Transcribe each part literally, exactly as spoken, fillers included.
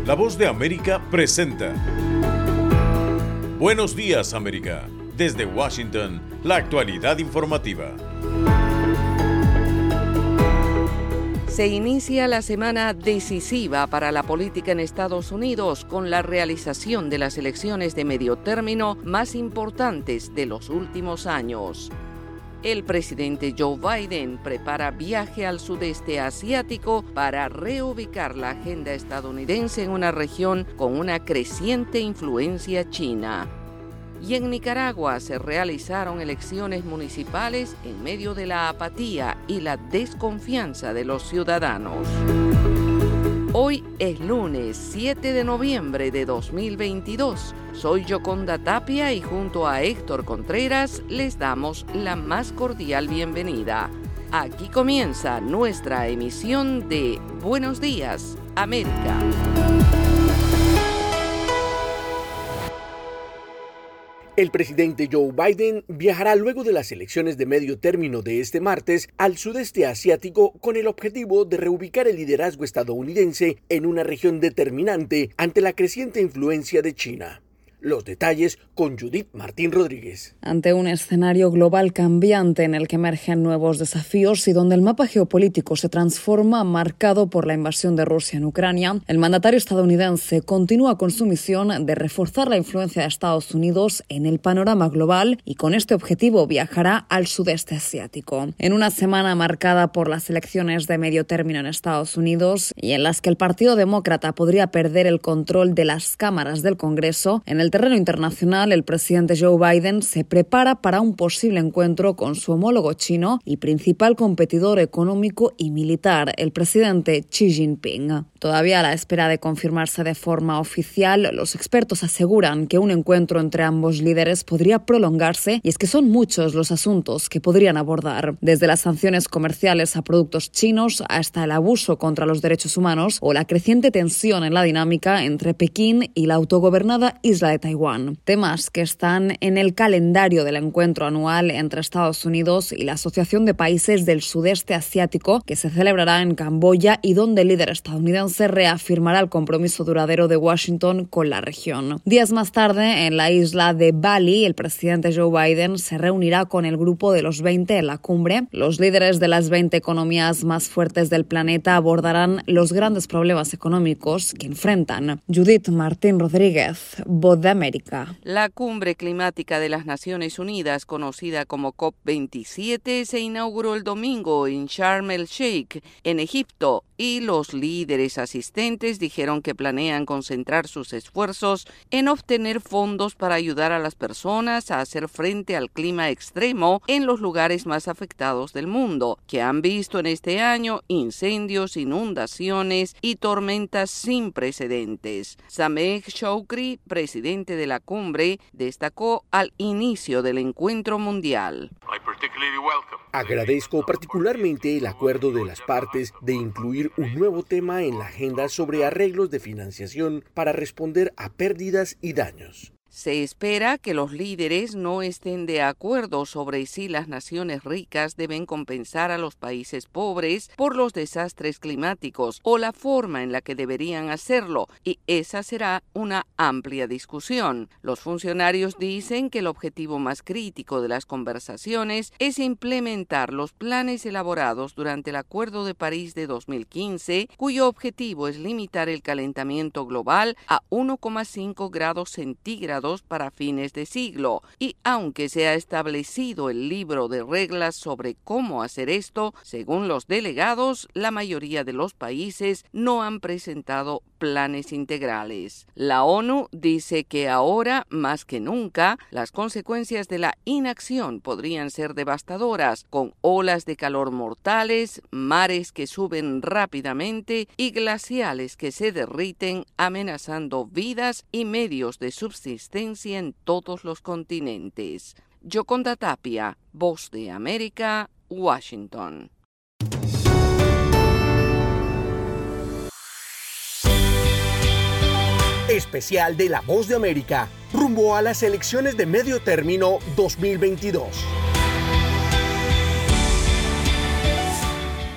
La Voz de América presenta Buenos Días, América. Desde Washington, la actualidad informativa. Se inicia la semana decisiva para la política en Estados Unidos con la realización de las elecciones de medio término más importantes de los últimos años. El presidente Joe Biden prepara viaje al sudeste asiático para reubicar la agenda estadounidense en una región con una creciente influencia china. Y en Nicaragua se realizaron elecciones municipales en medio de la apatía y la desconfianza de los ciudadanos. Hoy es lunes siete de noviembre de dos mil veintidós. Soy Yoconda Tapia y junto a Héctor Contreras les damos la más cordial bienvenida. Aquí comienza nuestra emisión de Buenos Días, América. El presidente Joe Biden viajará luego de las elecciones de medio término de este martes al sudeste asiático con el objetivo de reubicar el liderazgo estadounidense en una región determinante ante la creciente influencia de China. Los detalles con Judith Martín Rodríguez. Ante un escenario global cambiante en el que emergen nuevos desafíos y donde el mapa geopolítico se transforma marcado por la invasión de Rusia en Ucrania, el mandatario estadounidense continúa con su misión de reforzar la influencia de Estados Unidos en el panorama global y con este objetivo viajará al sudeste asiático. En una semana marcada por las elecciones de medio término en Estados Unidos y en las que el Partido Demócrata podría perder el control de las cámaras del Congreso, en el terreno internacional, el presidente Joe Biden se prepara para un posible encuentro con su homólogo chino y principal competidor económico y militar, el presidente Xi Jinping. Todavía a la espera de confirmarse de forma oficial, los expertos aseguran que un encuentro entre ambos líderes podría prolongarse y es que son muchos los asuntos que podrían abordar, desde las sanciones comerciales a productos chinos hasta el abuso contra los derechos humanos o la creciente tensión en la dinámica entre Pekín y la autogobernada isla de Taiwán, temas que están en el calendario del encuentro anual entre Estados Unidos y la Asociación de Países del Sudeste Asiático, que se celebrará en Camboya y donde el líder estadounidense reafirmará el compromiso duradero de Washington con la región. Días más tarde, en la isla de Bali, el presidente Joe Biden se reunirá con el grupo de los veinte en la cumbre. Los líderes de las veinte economías más fuertes del planeta abordarán los grandes problemas económicos que enfrentan. Judith Martín Rodríguez, Voz de América. La cumbre climática de las Naciones Unidas, conocida como COP veintisiete, se inauguró el domingo en Sharm el-Sheikh, en Egipto, y los líderes asistentes dijeron que planean concentrar sus esfuerzos en obtener fondos para ayudar a las personas a hacer frente al clima extremo en los lugares más afectados del mundo, que han visto en este año incendios, inundaciones y tormentas sin precedentes. Sameh Shoukry, presidente de la cumbre, destacó al inicio del encuentro mundial. Agradezco particularmente el acuerdo de las partes de incluir un nuevo tema en la agenda sobre arreglos de financiación para responder a pérdidas y daños. Se espera que los líderes no estén de acuerdo sobre si las naciones ricas deben compensar a los países pobres por los desastres climáticos o la forma en la que deberían hacerlo, y esa será una amplia discusión. Los funcionarios dicen que el objetivo más crítico de las conversaciones es implementar los planes elaborados durante el Acuerdo de París de dos mil quince, cuyo objetivo es limitar el calentamiento global a uno coma cinco grados centígrados para fines de siglo, y aunque se ha establecido el libro de reglas sobre cómo hacer esto, según los delegados, la mayoría de los países no han presentado planes integrales. La ONU dice que ahora, más que nunca, las consecuencias de la inacción podrían ser devastadoras, con olas de calor mortales, mares que suben rápidamente y glaciales que se derriten, amenazando vidas y medios de subsistencia en todos los continentes. Yoconda Tapia, Voz de América, Washington. Especial de La Voz de América, rumbo a las elecciones de medio término dos mil veintidós.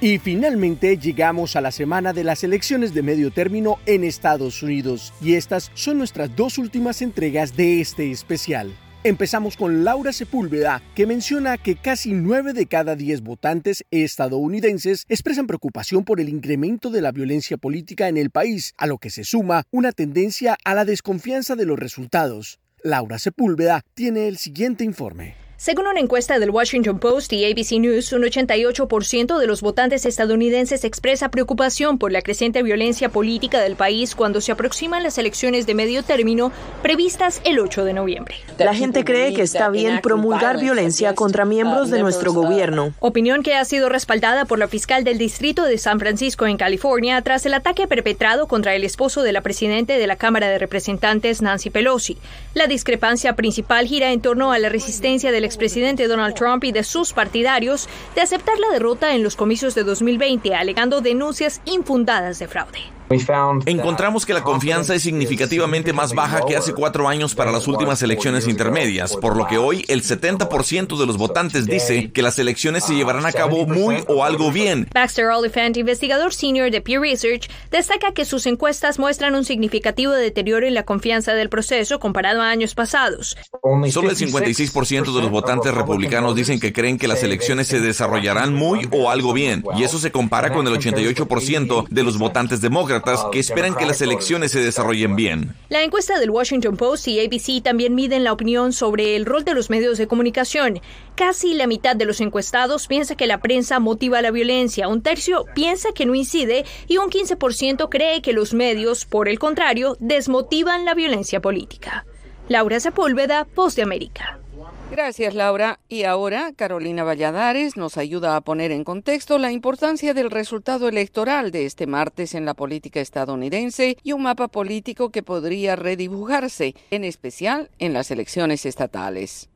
Y finalmente llegamos a la semana de las elecciones de medio término en Estados Unidos. Y estas son nuestras dos últimas entregas de este especial. Empezamos con Laura Sepúlveda, que menciona que casi nueve de cada diez votantes estadounidenses expresan preocupación por el incremento de la violencia política en el país, a lo que se suma una tendencia a la desconfianza de los resultados. Laura Sepúlveda tiene el siguiente informe. Según una encuesta del Washington Post y A B C News, un ochenta y ocho por ciento de los votantes estadounidenses expresa preocupación por la creciente violencia política del país cuando se aproximan las elecciones de medio término previstas el ocho de noviembre. La gente cree que está bien promulgar violencia contra miembros de nuestro gobierno. Opinión que ha sido respaldada por la fiscal del distrito de San Francisco en California tras el ataque perpetrado contra el esposo de la presidenta de la Cámara de Representantes, Nancy Pelosi. La discrepancia principal gira en torno a la resistencia del expresidente Donald Trump y de sus partidarios de aceptar la derrota en los comicios de dos mil veinte, alegando denuncias infundadas de fraude. Encontramos que la confianza es significativamente más baja que hace cuatro años para las últimas elecciones intermedias, por lo que hoy el setenta por ciento de los votantes dice que las elecciones se llevarán a cabo muy o algo bien. Baxter Oliphant, investigador senior de Pew Research, destaca que sus encuestas muestran un significativo deterioro en la confianza del proceso comparado a años pasados. Solo el cincuenta y seis por ciento de los votantes republicanos dicen que creen que las elecciones se desarrollarán muy o algo bien, y eso se compara con el ochenta y ocho por ciento de los votantes demócratas que esperan que las elecciones se desarrollen bien. La encuesta del Washington Post y A B C también miden la opinión sobre el rol de los medios de comunicación. Casi la mitad de los encuestados piensa que la prensa motiva la violencia, un tercio piensa que no incide y un quince por ciento cree que los medios, por el contrario, desmotivan la violencia política. Laura Sepúlveda, Voz de América. Gracias, Laura. Y ahora Carolina Valladares nos ayuda a poner en contexto la importancia del resultado electoral de este martes en la política estadounidense y un mapa político que podría redibujarse, en especial en las elecciones estatales.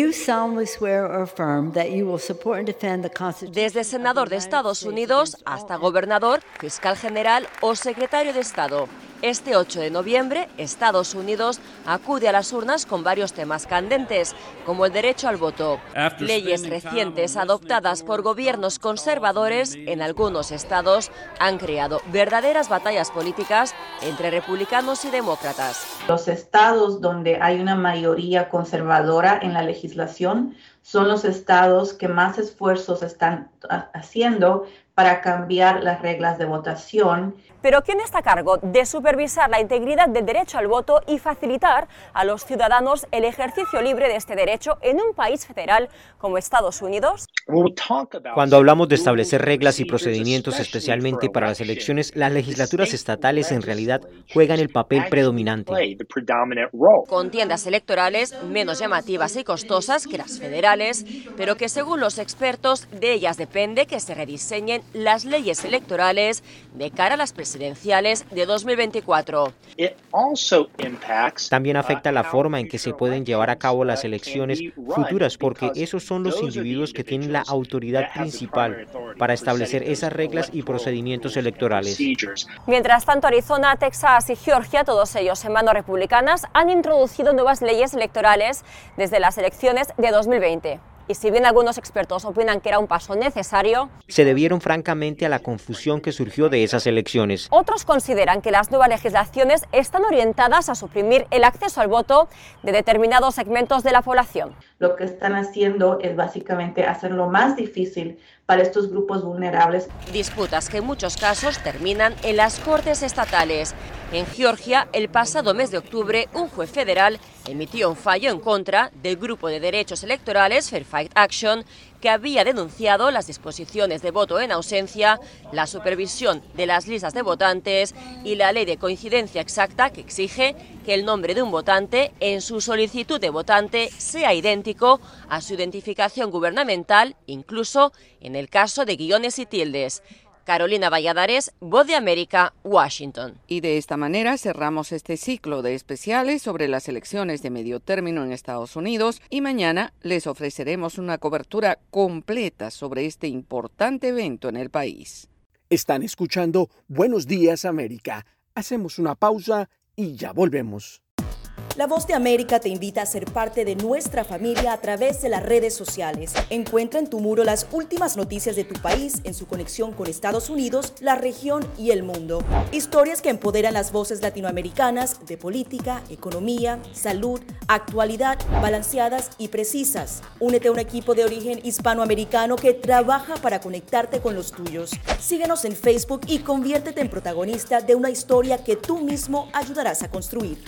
Desde senador de Estados Unidos hasta gobernador, fiscal general o secretario de Estado. Este ocho de noviembre, Estados Unidos acude a las urnas con varios temas candentes, como el derecho al voto. Leyes recientes adoptadas por gobiernos conservadores en algunos estados han creado verdaderas batallas políticas entre republicanos y demócratas. Los estados donde hay una mayoría conservadora en la legislación son los estados que más esfuerzos están haciendo para cambiar las reglas de votación. Pero ¿quién está a cargo de supervisar la integridad del derecho al voto y facilitar a los ciudadanos el ejercicio libre de este derecho en un país federal como Estados Unidos? Cuando hablamos de establecer reglas y procedimientos especialmente para las elecciones, las legislaturas estatales en realidad juegan el papel predominante. Contiendas electorales menos llamativas y costosas que las federales, pero que según los expertos de ellas depende que se rediseñen las leyes electorales de cara a las presidenciales de dos mil veinticuatro. También afecta la forma en que se pueden llevar a cabo las elecciones futuras, porque esos son los individuos que tienen la autoridad principal para establecer esas reglas y procedimientos electorales. Mientras tanto, Arizona, Texas y Georgia, todos ellos en manos republicanas, han introducido nuevas leyes electorales desde las elecciones de dos mil veinte. Y si bien algunos expertos opinan que era un paso necesario, se debieron francamente a la confusión que surgió de esas elecciones. Otros consideran que las nuevas legislaciones están orientadas a suprimir el acceso al voto de determinados segmentos de la población. Lo que están haciendo es básicamente hacerlo más difícil para estos grupos vulnerables. Disputas que en muchos casos terminan en las cortes estatales. En Georgia, el pasado mes de octubre, un juez federal emitió un fallo en contra del grupo de derechos electorales Fair Fight Action, que había denunciado las disposiciones de voto en ausencia, la supervisión de las listas de votantes y la ley de coincidencia exacta que exige que el nombre de un votante en su solicitud de votante sea idéntico a su identificación gubernamental, incluso en el caso de guiones y tildes. Carolina Valladares, Voz de América, Washington. Y de esta manera cerramos este ciclo de especiales sobre las elecciones de medio término en Estados Unidos y mañana les ofreceremos una cobertura completa sobre este importante evento en el país. Están escuchando Buenos Días América. Hacemos una pausa y ya volvemos. La Voz de América te invita a ser parte de nuestra familia a través de las redes sociales. Encuentra en tu muro las últimas noticias de tu país en su conexión con Estados Unidos, la región y el mundo. Historias que empoderan las voces latinoamericanas de política, economía, salud, actualidad, balanceadas y precisas. Únete a un equipo de origen hispanoamericano que trabaja para conectarte con los tuyos. Síguenos en Facebook y conviértete en protagonista de una historia que tú mismo ayudarás a construir.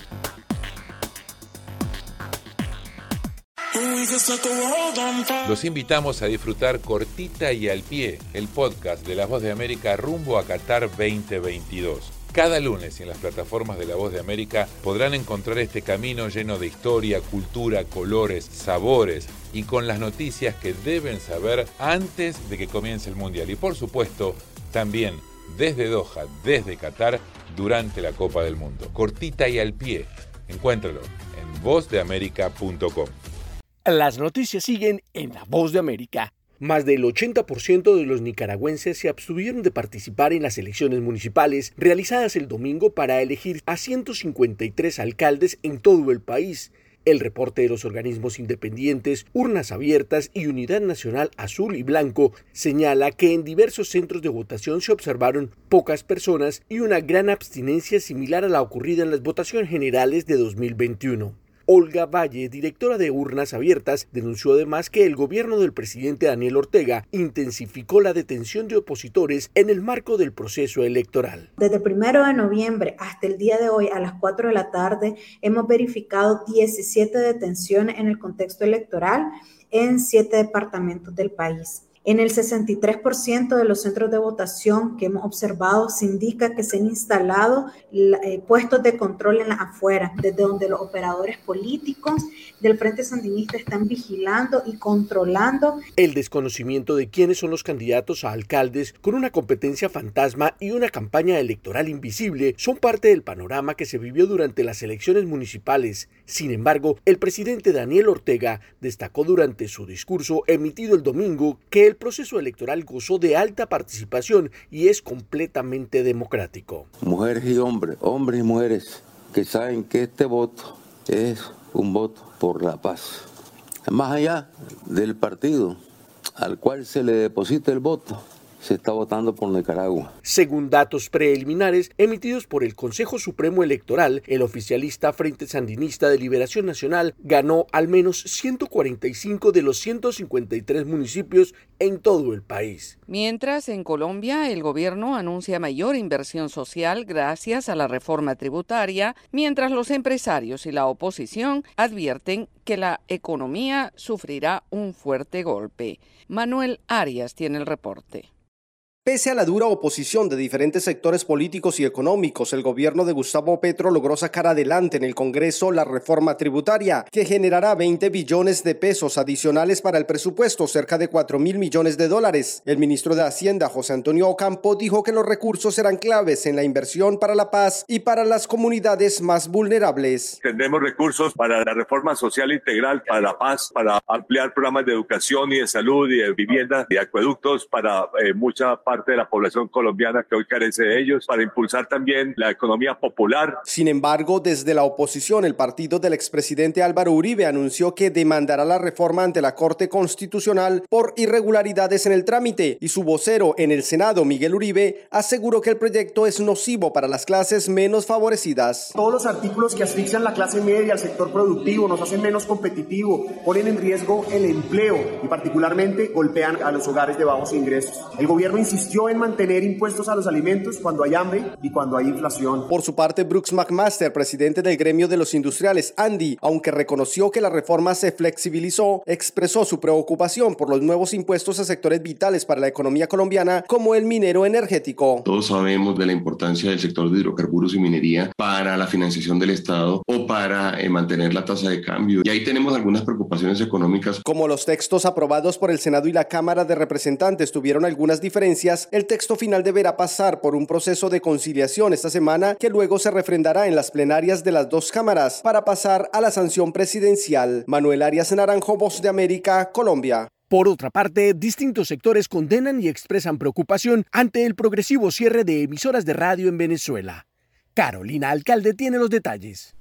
Los invitamos a disfrutar Cortita y al Pie, el podcast de La Voz de América rumbo a Qatar veinte veintidós. Cada lunes en las plataformas de La Voz de América podrán encontrar este camino lleno de historia, cultura, colores, sabores y con las noticias que deben saber antes de que comience el Mundial. Y por supuesto, también desde Doha, desde Qatar, durante la Copa del Mundo. Cortita y al Pie. Encuéntralo en voz de américa punto com. Las noticias siguen en La Voz de América. Más del ochenta por ciento de los nicaragüenses se abstuvieron de participar en las elecciones municipales realizadas el domingo para elegir a ciento cincuenta y tres alcaldes en todo el país. El reporte de los organismos independientes, Urnas Abiertas y Unidad Nacional Azul y Blanco señala que en diversos centros de votación se observaron pocas personas y una gran abstinencia similar a la ocurrida en las votaciones generales de dos mil veintiuno. Olga Valle, directora de Urnas Abiertas, denunció además que el gobierno del presidente Daniel Ortega intensificó la detención de opositores en el marco del proceso electoral. Desde el primero de noviembre hasta el día de hoy a las cuatro de la tarde hemos verificado diecisiete detenciones en el contexto electoral en siete departamentos del país. En el sesenta y tres por ciento de los centros de votación que hemos observado se indica que se han instalado eh, puestos de control en las afueras, desde donde los operadores políticos del Frente Sandinista están vigilando y controlando. El desconocimiento de quiénes son los candidatos a alcaldes con una competencia fantasma y una campaña electoral invisible son parte del panorama que se vivió durante las elecciones municipales. Sin embargo, el presidente Daniel Ortega destacó durante su discurso emitido el domingo que el proceso electoral gozó de alta participación y es completamente democrático. Mujeres y hombres, hombres y mujeres que saben que este voto es un voto por la paz. Más allá del partido al cual se le deposita el voto, se está votando por Nicaragua. Según datos preliminares emitidos por el Consejo Supremo Electoral, el oficialista Frente Sandinista de Liberación Nacional ganó al menos ciento cuarenta y cinco de los ciento cincuenta y tres municipios en todo el país. Mientras, en Colombia, el gobierno anuncia mayor inversión social gracias a la reforma tributaria, mientras los empresarios y la oposición advierten que la economía sufrirá un fuerte golpe. Manuel Arias tiene el reporte. Pese a la dura oposición de diferentes sectores políticos y económicos, el gobierno de Gustavo Petro logró sacar adelante en el Congreso la reforma tributaria, que generará veinte billones de pesos adicionales para el presupuesto, cerca de cuatro mil millones de dólares. El ministro de Hacienda, José Antonio Ocampo, dijo que los recursos serán claves en la inversión para la paz y para las comunidades más vulnerables. Tendremos recursos para la reforma social integral, para la paz, para ampliar programas de educación y de salud y de vivienda y acueductos para eh, mucha parte de la población colombiana que hoy carece de ellos, para impulsar también la economía popular. Sin embargo, desde la oposición, el partido del expresidente Álvaro Uribe anunció que demandará la reforma ante la Corte Constitucional por irregularidades en el trámite, y su vocero en el Senado, Miguel Uribe, aseguró que el proyecto es nocivo para las clases menos favorecidas. Todos los artículos que asfixian la clase media, al sector productivo, nos hacen menos competitivo, ponen en riesgo el empleo y particularmente golpean a los hogares de bajos ingresos. El gobierno insistió en mantener impuestos a los alimentos cuando hay hambre y cuando hay inflación. Por su parte, Brooks McMaster, presidente del gremio de los industriales ANDI, aunque reconoció que la reforma se flexibilizó, expresó su preocupación por los nuevos impuestos a sectores vitales para la economía colombiana, como el minero energético. Todos sabemos de la importancia del sector de hidrocarburos y minería para la financiación del Estado o para eh, mantener la tasa de cambio. Y ahí tenemos algunas preocupaciones económicas. Como los textos aprobados por el Senado y la Cámara de Representantes tuvieron algunas diferencias, el texto final deberá pasar por un proceso de conciliación esta semana que luego se refrendará en las plenarias de las dos cámaras para pasar a la sanción presidencial. Manuel Arias Naranjo, Voz de América, Colombia. Por otra parte, distintos sectores condenan y expresan preocupación ante el progresivo cierre de emisoras de radio en Venezuela. Carolina Alcalde tiene los detalles.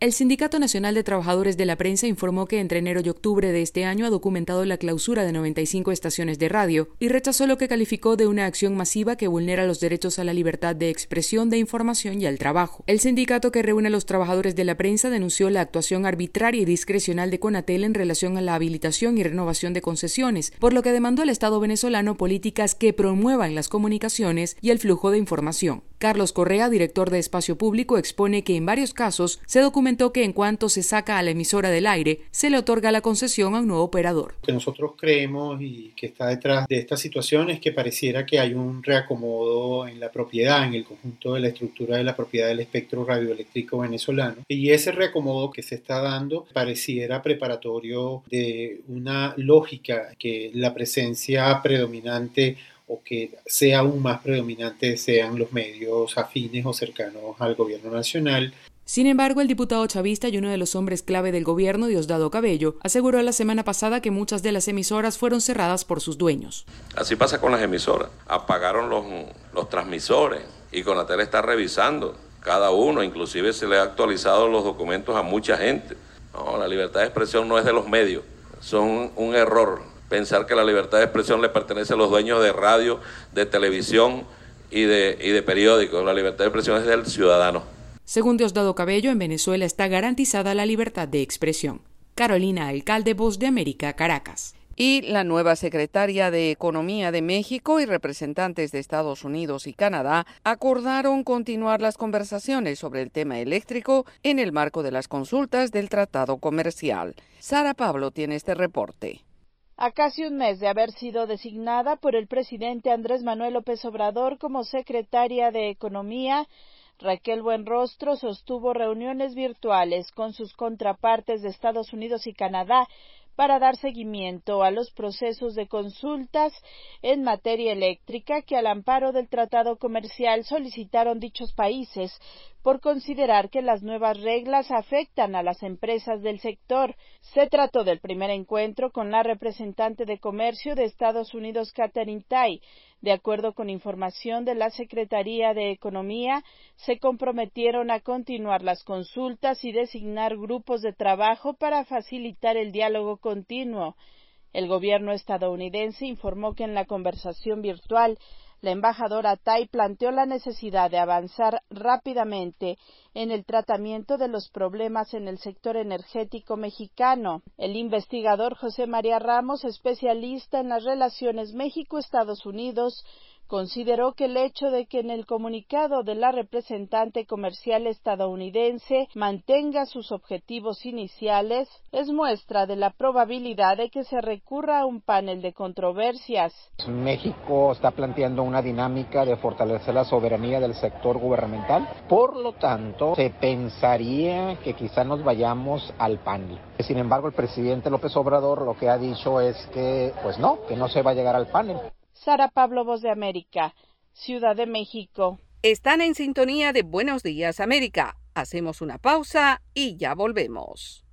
El Sindicato Nacional de Trabajadores de la Prensa informó que entre enero y octubre de este año ha documentado la clausura de noventa y cinco estaciones de radio y rechazó lo que calificó de una acción masiva que vulnera los derechos a la libertad de expresión, de información y al trabajo. El sindicato, que reúne a los trabajadores de la prensa, denunció la actuación arbitraria y discrecional de Conatel en relación a la habilitación y renovación de concesiones, por lo que demandó al Estado venezolano políticas que promuevan las comunicaciones y el flujo de información. Carlos Correa, director de Espacio Público, expone que en varios casos se documentó que en cuanto se saca a la emisora del aire, se le otorga la concesión a un nuevo operador. Lo que nosotros creemos y que está detrás de esta situación es que pareciera que hay un reacomodo en la propiedad, en el conjunto de la estructura de la propiedad del espectro radioeléctrico venezolano. Y ese reacomodo que se está dando pareciera preparatorio de una lógica que la presencia predominante o que sea aún más predominante sean los medios afines o cercanos al gobierno nacional. Sin embargo, el diputado chavista y uno de los hombres clave del gobierno, Diosdado Cabello, aseguró la semana pasada que muchas de las emisoras fueron cerradas por sus dueños. Así pasa con las emisoras. Apagaron los, los transmisores y Conatel está revisando cada uno, inclusive se le ha actualizado los documentos a mucha gente. No, la libertad de expresión no es de los medios, son un error. Pensar que la libertad de expresión le pertenece a los dueños de radio, de televisión y de, y de periódicos. La libertad de expresión es del ciudadano. Según Diosdado Cabello, en Venezuela está garantizada la libertad de expresión. Carolina Alcalde, Voz de América, Caracas. Y la nueva secretaria de Economía de México y representantes de Estados Unidos y Canadá acordaron continuar las conversaciones sobre el tema eléctrico en el marco de las consultas del Tratado Comercial. Sara Pablo tiene este reporte. A casi un mes de haber sido designada por el presidente Andrés Manuel López Obrador como secretaria de Economía, Raquel Buenrostro sostuvo reuniones virtuales con sus contrapartes de Estados Unidos y Canadá para dar seguimiento a los procesos de consultas en materia eléctrica que al amparo del Tratado Comercial solicitaron dichos países por considerar que las nuevas reglas afectan a las empresas del sector. Se trató del primer encuentro con la representante de Comercio de Estados Unidos, Katherine Tai. De acuerdo con información de la Secretaría de Economía, se comprometieron a continuar las consultas y designar grupos de trabajo para facilitar el diálogo continuo. El gobierno estadounidense informó que en la conversación virtual, la embajadora Tai planteó la necesidad de avanzar rápidamente en el tratamiento de los problemas en el sector energético mexicano. El investigador José María Ramos, especialista en las relaciones México-Estados Unidos, consideró que el hecho de que en el comunicado de la representante comercial estadounidense mantenga sus objetivos iniciales es muestra de la probabilidad de que se recurra a un panel de controversias. México está planteando una dinámica de fortalecer la soberanía del sector gubernamental, por lo tanto se pensaría que quizá nos vayamos al panel. Sin embargo, el presidente López Obrador lo que ha dicho es que pues no, que no se va a llegar al panel. Sara Pablo, Voz de América, Ciudad de México. Están en sintonía de Buenos Días, América. Hacemos una pausa y ya volvemos.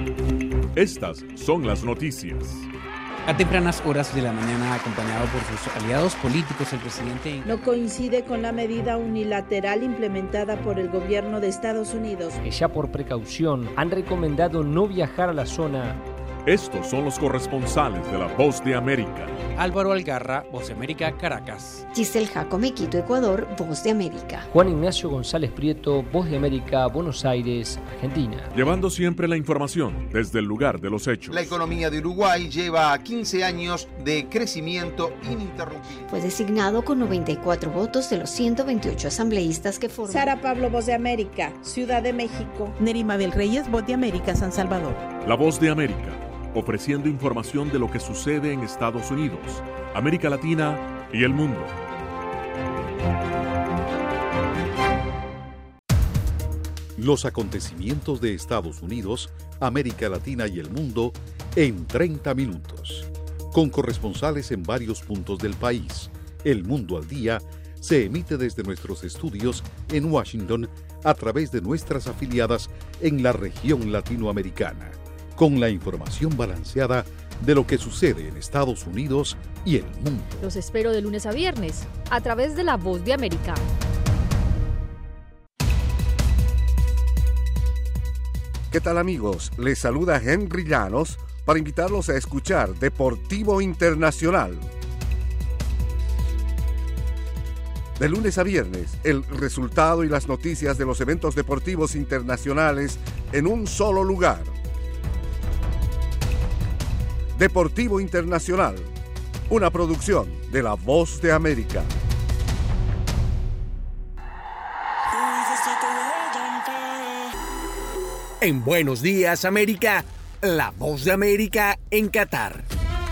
Estas son las noticias. A tempranas horas de la mañana, acompañado por sus aliados políticos, el presidente no coincide con la medida unilateral implementada por el gobierno de Estados Unidos. Que ya por precaución han recomendado no viajar a la zona. Estos son los corresponsales de La Voz de América. Álvaro Algarra, Voz de América, Caracas. Giselle Jacome, Quito, Ecuador, Voz de América. Juan Ignacio González Prieto, Voz de América, Buenos Aires, Argentina. Llevando siempre la información desde el lugar de los hechos. La economía de Uruguay lleva quince años de crecimiento ininterrumpido. Fue designado con noventa y cuatro votos de los ciento veintiocho asambleístas que forman. Sara Pablo, Voz de América, Ciudad de México. Neri Mabel Reyes, Voz de América, San Salvador. La Voz de América, ofreciendo información de lo que sucede en Estados Unidos, América Latina y el mundo. Los acontecimientos de Estados Unidos, América Latina y el mundo en treinta minutos. Con corresponsales en varios puntos del país. El Mundo al Día se emite desde nuestros estudios en Washington a través de nuestras afiliadas en la región latinoamericana, con la información balanceada de lo que sucede en Estados Unidos y el mundo. Los espero de lunes a viernes, a través de La Voz de América. ¿Qué tal, amigos? Les saluda Henry Llanos para invitarlos a escuchar Deportivo Internacional. De lunes a viernes, el resultado y las noticias de los eventos deportivos internacionales en un solo lugar. Deportivo Internacional, una producción de La Voz de América. En Buenos Días, América, La Voz de América en Qatar.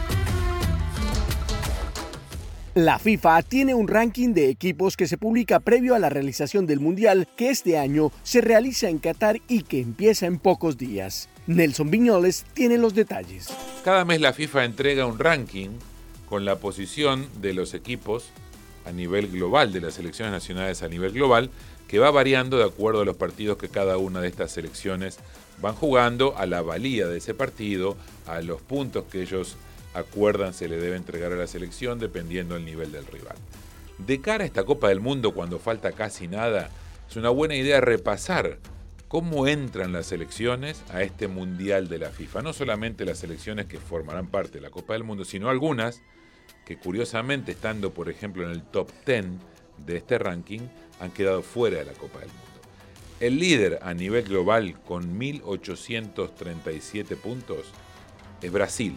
La FIFA tiene un ranking de equipos que se publica previo a la realización del Mundial que este año se realiza en Qatar y que empieza en pocos días. Nelson Viñoles tiene los detalles. Cada mes la FIFA entrega un ranking con la posición de los equipos a nivel global, de las selecciones nacionales a nivel global, que va variando de acuerdo a los partidos que cada una de estas selecciones van jugando, a la valía de ese partido, a los puntos que ellos acuerdan se le debe entregar a la selección dependiendo del nivel del rival. De cara a esta Copa del Mundo, cuando falta casi nada, es una buena idea repasar cómo entran las selecciones a este Mundial de la FIFA. No solamente las selecciones que formarán parte de la Copa del Mundo, sino algunas que curiosamente, estando por ejemplo en el top diez de este ranking, han quedado fuera de la Copa del Mundo. El líder a nivel global con mil ochocientos treinta y siete puntos es Brasil.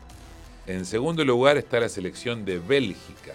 En segundo lugar está la selección de Bélgica.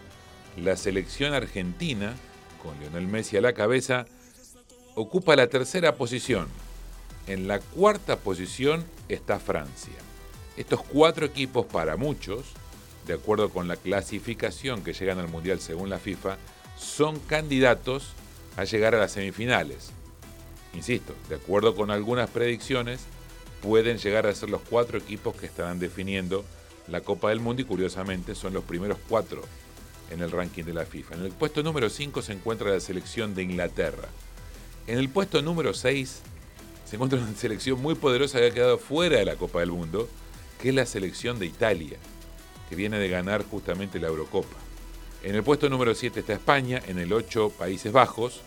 La selección argentina, con Lionel Messi a la cabeza, ocupa la tercera posición. En la cuarta posición está Francia. Estos cuatro equipos, para muchos, de acuerdo con la clasificación que llegan al Mundial según la FIFA, son candidatos a llegar a las semifinales. Insisto, de acuerdo con algunas predicciones, pueden llegar a ser los cuatro equipos que estarán definiendo la Copa del Mundo y curiosamente son los primeros cuatro en el ranking de la FIFA. En el puesto número cinco se encuentra la selección de Inglaterra. En el puesto número seis se encuentra una selección muy poderosa que ha quedado fuera de la Copa del Mundo, que es la selección de Italia, que viene de ganar justamente la Eurocopa. En el puesto número siete está España, en el ocho Países Bajos,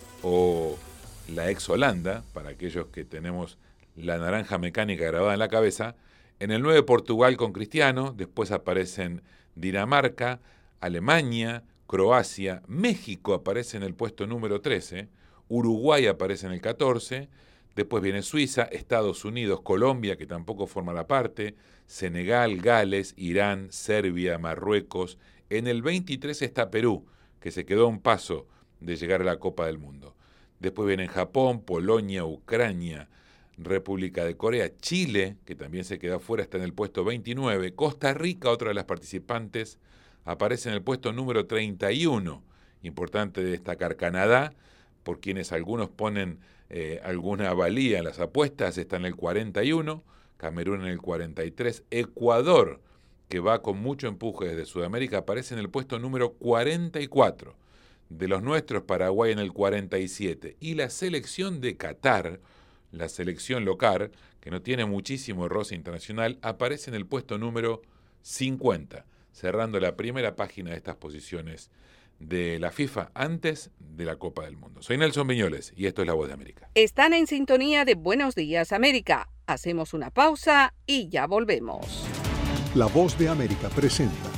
o la ex Holanda, para aquellos que tenemos la naranja mecánica grabada en la cabeza. En el nueve Portugal con Cristiano, después aparecen Dinamarca, Alemania, Croacia, México aparece en el puesto número trece, Uruguay aparece en el catorce, después viene Suiza, Estados Unidos, Colombia, que tampoco forma la parte, Senegal, Gales, Irán, Serbia, Marruecos. En el veintitrés está Perú, que se quedó a un paso de llegar a la Copa del Mundo. Después vienen Japón, Polonia, Ucrania, República de Corea, Chile, que también se queda fuera, está en el puesto veintinueve. Costa Rica, otra de las participantes, aparece en el puesto número treinta y uno. Importante destacar Canadá, por quienes algunos ponen eh, alguna valía en las apuestas, está en el cuarenta y uno. Camerún en el cuarenta y tres. Ecuador, que va con mucho empuje desde Sudamérica, aparece en el puesto número cuarenta y cuatro. De los nuestros, Paraguay en el cuarenta y siete. Y la selección de Qatar, la selección local, que no tiene muchísimo roce internacional, aparece en el puesto número cincuenta, cerrando la primera página de estas posiciones de la FIFA antes de la Copa del Mundo. Soy Nelson Viñoles y esto es La Voz de América. Están en sintonía de Buenos Días, América. Hacemos una pausa y ya volvemos. La Voz de América presenta.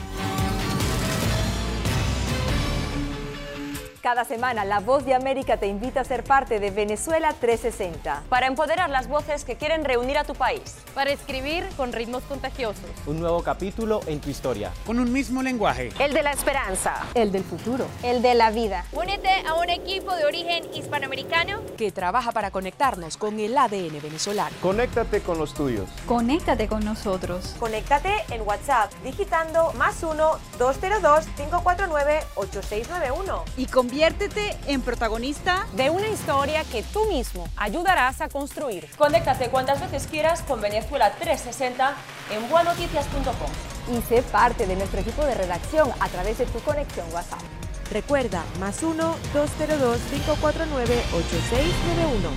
Cada semana, La Voz de América te invita a ser parte de Venezuela trescientos sesenta. Para empoderar las voces que quieren reunir a tu país. Para escribir con ritmos contagiosos. Un nuevo capítulo en tu historia. Con un mismo lenguaje. El de la esperanza. El del futuro. El de la vida. Únete a un equipo de origen hispanoamericano que trabaja para conectarnos con el A D N venezolano. Conéctate con los tuyos. Conéctate con nosotros. Conéctate en WhatsApp digitando más uno, dos cero dos, cinco cuatro nueve, ocho seis nueve uno. Y conviértete en protagonista de una historia que tú mismo ayudarás a construir. Conéctate cuantas veces quieras con Venezuela trescientos sesenta en bua noticias punto com. Y sé parte de nuestro equipo de redacción a través de tu conexión WhatsApp. Recuerda, más uno, dos cero dos, cinco cuatro nueve, ocho seis nueve uno.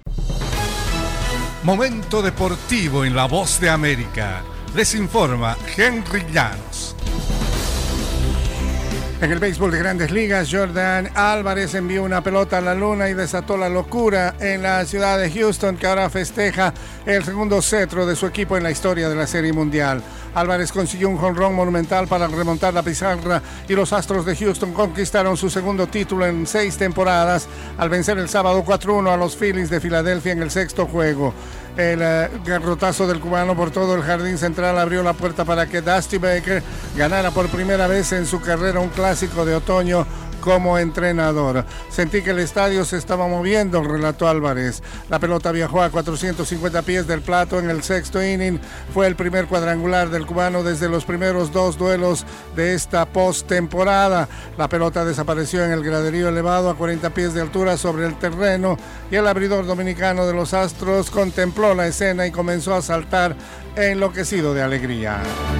Momento deportivo en La Voz de América. Les informa Henry Llanos. En el béisbol de Grandes Ligas, Jordan Álvarez envió una pelota a la luna y desató la locura en la ciudad de Houston, que ahora festeja el segundo cetro de su equipo en la historia de la Serie Mundial. Álvarez consiguió un jonrón monumental para remontar la pizarra y los Astros de Houston conquistaron su segundo título en seis temporadas al vencer el sábado cuatro uno a los Phillies de Filadelfia en el sexto juego. El uh, garrotazo del cubano por todo el jardín central abrió la puerta para que Dusty Baker ganara por primera vez en su carrera un clásico de otoño como entrenador. Sentí que el estadio se estaba moviendo, relató Álvarez. La pelota viajó a cuatrocientos cincuenta pies del plato en el sexto inning. Fue el primer cuadrangular del cubano desde los primeros dos duelos de esta postemporada. La pelota desapareció en el graderío elevado a cuarenta pies de altura sobre el terreno y el abridor dominicano de los Astros contempló la escena y comenzó a saltar enloquecido de alegría.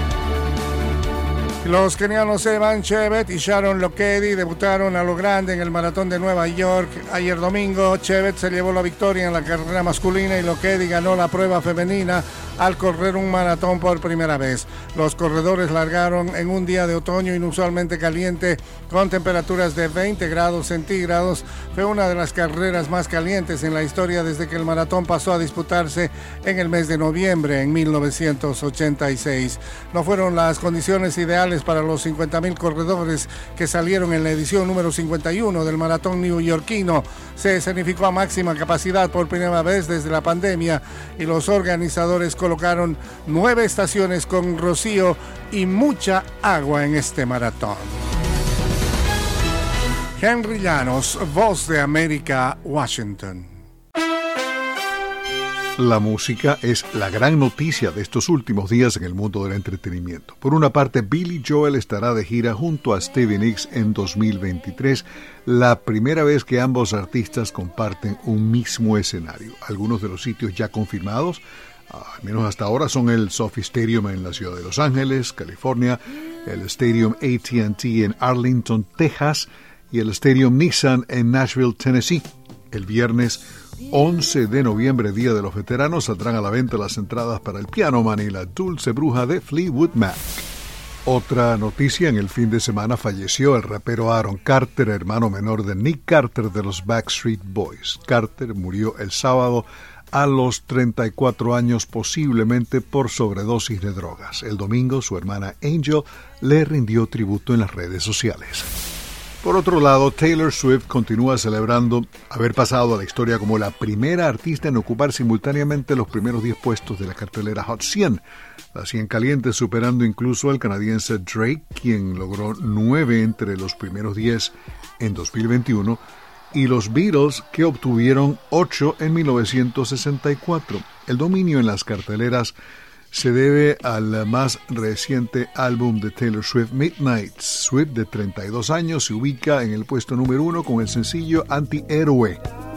Los kenianos Evan Chebet y Sharon Lokedi debutaron a lo grande en el Maratón de Nueva York. Ayer domingo, Chebet se llevó la victoria en la carrera masculina y Lokedi ganó la prueba femenina al correr un maratón por primera vez. Los corredores largaron en un día de otoño inusualmente caliente con temperaturas de veinte grados centígrados. Fue una de las carreras más calientes en la historia desde que el maratón pasó a disputarse en el mes de noviembre en mil novecientos ochenta y seis. No fueron las condiciones ideales para los cincuenta mil corredores que salieron en la edición número cincuenta y uno del maratón neoyorquino. Se escenificó a máxima capacidad por primera vez desde la pandemia y los organizadores colocaron nueve estaciones con rocío y mucha agua en este maratón. Henry Llanos, Voz de América, Washington. La música es la gran noticia de estos últimos días en el mundo del entretenimiento. Por una parte, Billy Joel estará de gira junto a Stevie Nicks en dos mil veintitrés, la primera vez que ambos artistas comparten un mismo escenario. Algunos de los sitios ya confirmados, al menos hasta ahora, son el Sophie Stadium en la ciudad de Los Ángeles, California, el Stadium A T and T en Arlington, Texas, y el Stadium Nissan en Nashville, Tennessee. El viernes once de noviembre, Día de los Veteranos, saldrán a la venta las entradas para el Piano Man y la Dulce Bruja de Fleetwood Mac. Otra noticia: en el fin de semana falleció el rapero Aaron Carter, hermano menor de Nick Carter de los Backstreet Boys. Carter murió el sábado a los treinta y cuatro años, posiblemente por sobredosis de drogas. El domingo, su hermana Angel le rindió tributo en las redes sociales. Por otro lado, Taylor Swift continúa celebrando haber pasado a la historia como la primera artista en ocupar simultáneamente los primeros diez puestos de la cartelera Hot cien, la cien caliente, superando incluso al canadiense Drake, quien logró nueve entre los primeros diez en dos mil veintiuno, y los Beatles, que obtuvieron ocho en mil novecientos sesenta y cuatro. El dominio en las carteleras se debe al más reciente álbum de Taylor Swift, Midnight. Swift, de treinta y dos años, se ubica en el puesto número uno con el sencillo Antihéroe.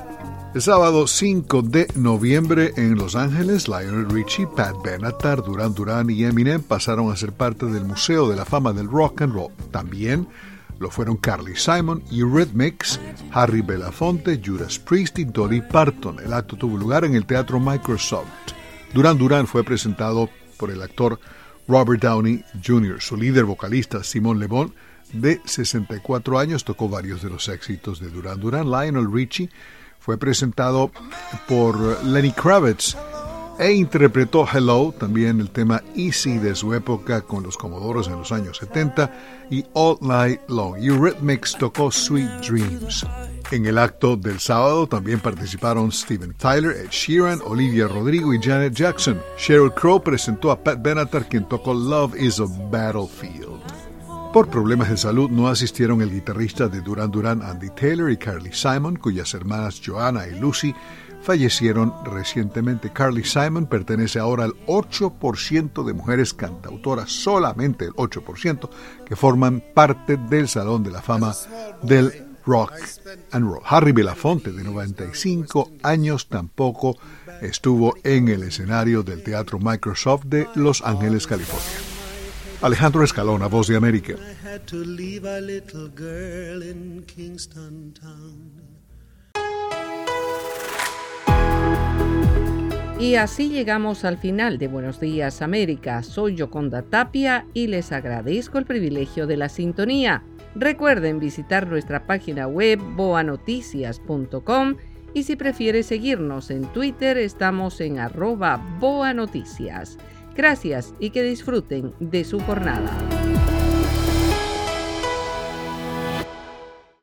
El sábado cinco de noviembre en Los Ángeles, Lionel Richie, Pat Benatar, Duran Duran y Eminem pasaron a ser parte del Museo de la Fama del Rock and Roll. También lo fueron Carly Simon, Eurythmics, Harry Belafonte, Judas Priest y Dolly Parton. El acto tuvo lugar en el Teatro Microsoft. Duran Duran fue presentado por el actor Robert Downey junior Su líder vocalista, Simon Le Bon, de sesenta y cuatro años, tocó varios de los éxitos de Duran Duran. Lionel Richie fue presentado por Lenny Kravitz e interpretó Hello, también el tema Easy de su época con los Commodores en los años setenta, y All Night Long. Eurythmics tocó Sweet Dreams. En el acto del sábado también participaron Steven Tyler, Ed Sheeran, Olivia Rodrigo y Janet Jackson. Sheryl Crow presentó a Pat Benatar, quien tocó Love is a Battlefield. Por problemas de salud no asistieron el guitarrista de Duran Duran, Andy Taylor, y Carly Simon, cuyas hermanas Joanna y Lucy fallecieron recientemente. Carly Simon pertenece ahora al ocho por ciento de mujeres cantautoras, solamente el ocho por ciento, que forman parte del Salón de la Fama del Rock and Roll. Harry Belafonte, de noventa y cinco años, tampoco estuvo en el escenario del Teatro Microsoft de Los Ángeles, California. Alejandro Escalona, Voz de América. Y así llegamos al final de Buenos Días América. Soy Yoconda Tapia y les agradezco el privilegio de la sintonía. Recuerden visitar nuestra página web boa noticias punto com y si prefiere seguirnos en Twitter, estamos en arroba boanoticias. Gracias y que disfruten de su jornada.